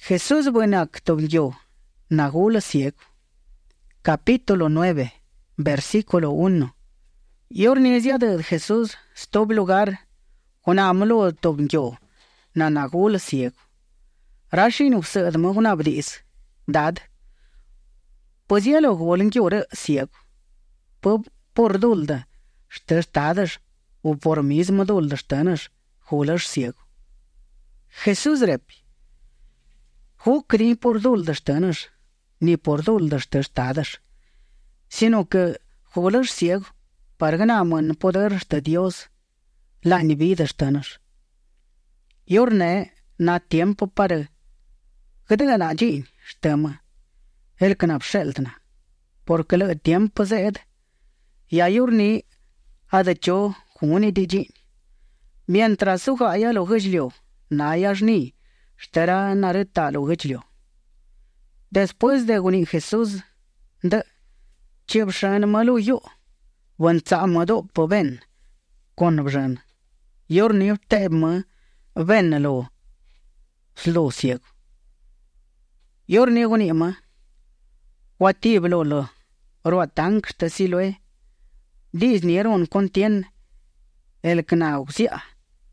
Jesús buenak tobyo, nagula ciego. Capítulo 9, versículo 1. Yornesia de Jesús stob lugar, honamlo tobyo, na nagula ciego. Rashin usad magunabdis, dad. Pues ya lo golen llora ciego. Por dulda, stestadas, o por mismo dulda stanas, hulas ciego. Jesús repi. Hook ni por duldas tanas, ni por duldas testadas, sino que hulas ciego, para ganaman poder de Dios, la ni vidas tanas. Yorne na tiempo para que de la jin, stema, el canap sheltna, porque le tiempo zed, ya yorni ha de cho huni de jin. Mientras suja ya lo gajlio, na yajni, estará nareta lo gajlio. Después de unir Jesús, de chibshan malo yo, wantzamado po ben, con bjan. Yorni tebma, ben lo, slo ciego. Yorni unima, watiblo lo, roatank stasiloe, disnieron contien, el knausia.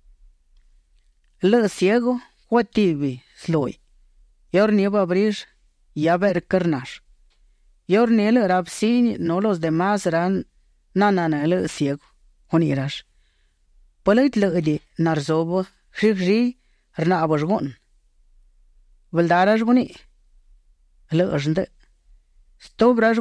Le ciego, watibi, sloi. Yorni va abrir, ya ver carnash. Yorni el rapsin, no los demás ran, nanana el ciego, honirash. Polit le di, narzobo, shigri, rnabashgon. Valdarash le ajnde. Stobrash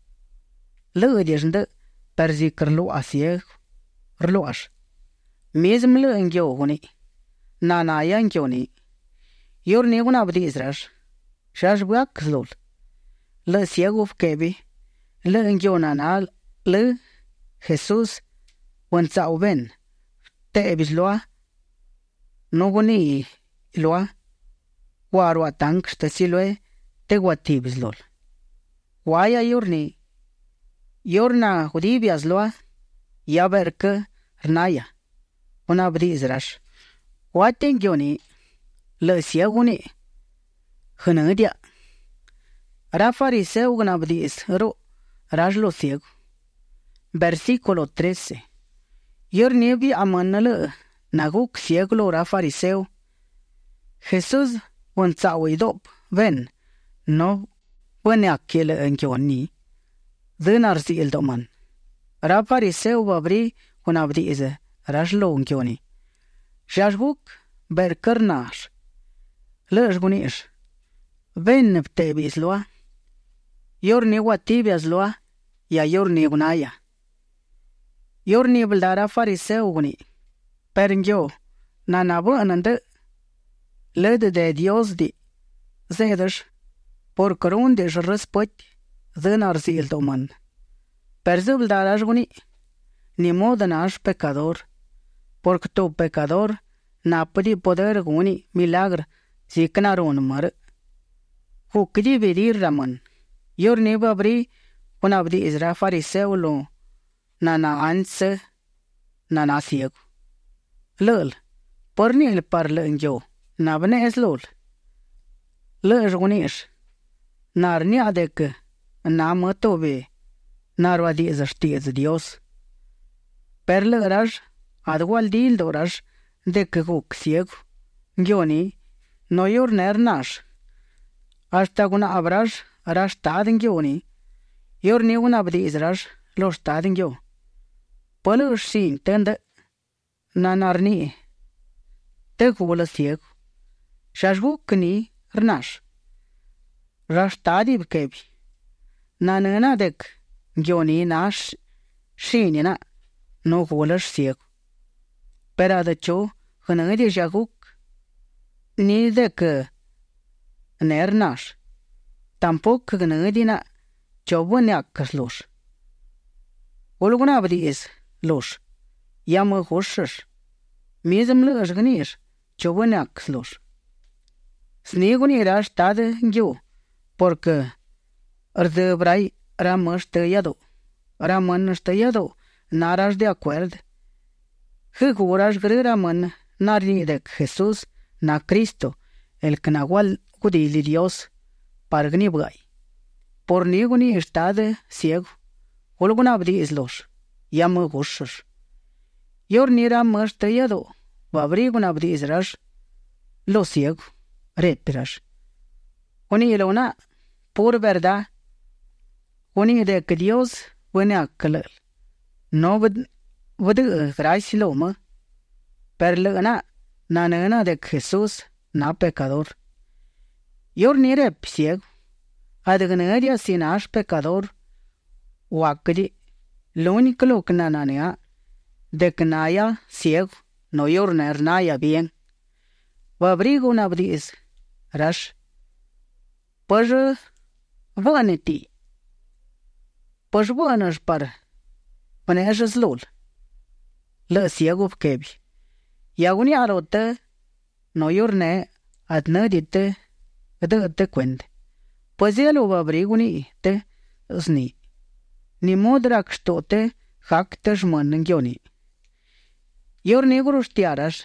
le dijnde, perzi kerlo a ciego, rloash. Mism le engyo goni. Nana yankyoni. Yorni gunabdi izrash. Shashbuak zlol. Le ciego kebi. Le engyo le Jesús. Wantzao ben. Te ebisloa. No guni loa. Warua tank stesiloe. Te guatibizlol. Waya yorni. Yorna judibias loa. Yaberke rnaya. Gunabdi izrash. Waten Johnny, le cieguni, genedia. Rafariseu gnabdis, rajlo ciego. Versículo 13. Yornebi amanale, naguk cieglo rafariseu. Jesús, wantzawidop, ven, no, buene aquele en Johnny. Denarzi el doman. Rafariseu babri, gnabdize, rajlo en Johnny. Shashbuk ber karnash. Lashgunish. Ven ptebis loa. Yorni watibias loa. Ya yorni gunaya. Yorni baldara fariseu guni. Pernyo. Nanabu anande. Led de Dios di. Zedash. Por corundish respot. Zenarzi el doman. Perzu baldarash guni. Ni modanash pecador. Porque tu pecador na podi poder guni milagre si knaron mar. Hukdi virir raman. Yorni babri unabdi izra fariseulo na anse na ciego. Lul, porni el parle enjo, na bne es lul. Lul gunish. Narni adek na matobe narwadi izashtiz Dios. Perle raj Adwal dil dorash de keguk ciego. Gioni no yorner nash. Hasta guna abrash rash tadin gioni. Yorni guna abdiz rash los tadin gio. Polush sin tende nanarni. Te gula ciego. Shashbuk ni rnash. Rash tadib kebi. Nanana dek gioni nash shinina no gulash ciego. Pero de hecho, cuando de jaguk ni de que nernash, tampoco que no de na chobuneak los. Olguna abdis los, llamo hoshes, mism los gnish, chobuneak los. Sniguni rash tade yo, porque de brai ramas tallado, raman tallado, naras de acuerdo. Higuras greraman narni de Jesús na Cristo, el knahual kudili Dios pargni bgai. Por niguni estade ciego, holguna abdi islos, yamu gushur. Yor nira mashte yado, vabriguna abdi isrash, lo ciego, retpirash. Honi ilona, por verdad, honi de que Dios viene a calal. No vede gracia loma, per lana, nanana de Jesús, na pecador. Yor nire ciego, adegneria sin ash pecador, wakdi, lo único lo que nananea, de que naya ciego, no yor naya bien. Vabrigo un abdis, rash. Pues vanity. Pues vanas par panejas lul. Le ciego kebi. Yaguni arote no yorne adne dite te cuente. Pues yelo vabriguni te sni. Ni modrak stote hak te jmannengioni. Yor negros tiaras.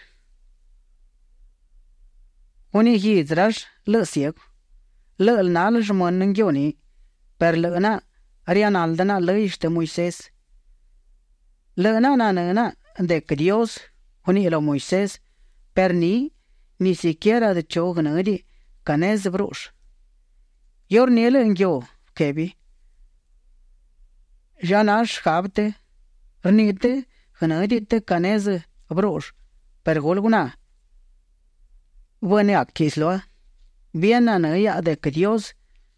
Uni hidras le ciego. Le el nal jmannengioni. Per le na arianaldana le iste Moisés. Le na de que Dios uni lo Moisés per ni siquiera de chognadi canes brush. Yor niele en yo kebi. Janash habte rnite gnadite canes brush per golguna. Bueno akislo bien anaya de que Dios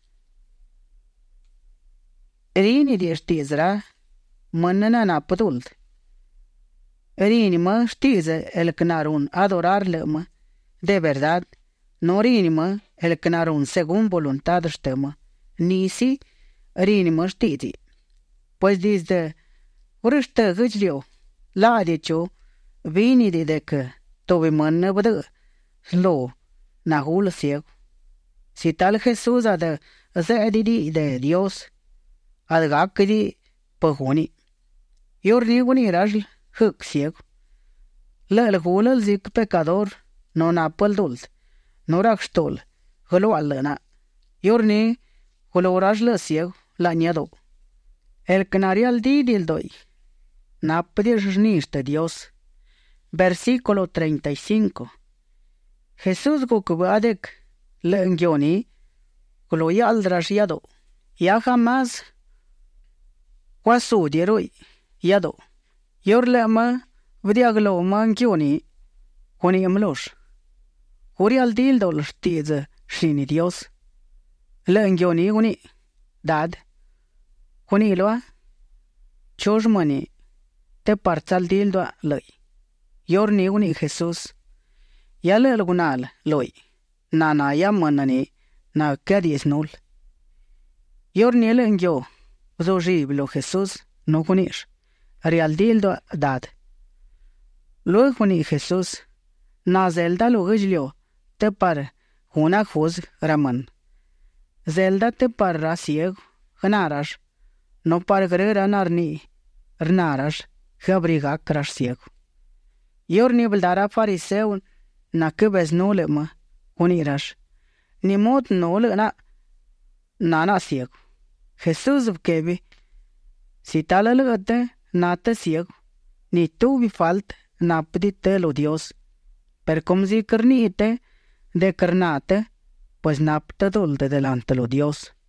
erini diestizra manana na patult. Erinima stize el knarun adorarle de verdad, no erinima el knarun según voluntad stema, nisi erinima stizi. Pues desde uriste gujlio, la dicho, vini de que tobe manne bade, slo, na hul ciego. Si tal Jesús ad zedidi de Dios, ad gakidi pahoni. Yor niguni rajl, huk ciego. Le hulal zik pecador, no napal dult, no rakstol, holo alana. Yor ni holo rajl ciego, la niado. El canarial di del doy. Napidish niste Dios. Versículo 35. Jesús gukubadek le ngioni, holo yal rashiado. Ya jamás wasu dieroi, yado. Yor lema vdiaglo mangioni, honi amlosh. Huri al dildo lstize shini Dios. Le ngioni uni, dad. Honi loa, chojmani, te partal dildo loi. Yor ni uni Jesús. Yale algunal loi. Nana yamanani, na kadis nul. Yor ni le ngio, zojiblo Jesús, no kunish. Real dildo dad. Luego huni Jesús, na zelda lo gijlio, te par huna khuz raman. Zelda te par rasieg, gnarash, no par grera narni, rnarash, gabriga crash ciego. Yor ni bildara fariseu, na kibes nole ma, hunirash, ni mot nole na ciego. Jesús kebi, si talalagate, nate ciego, ni tuvi falt, napdite lo Dios. Per como si carnite, de carnate, pues napte dulde delante lo Dios.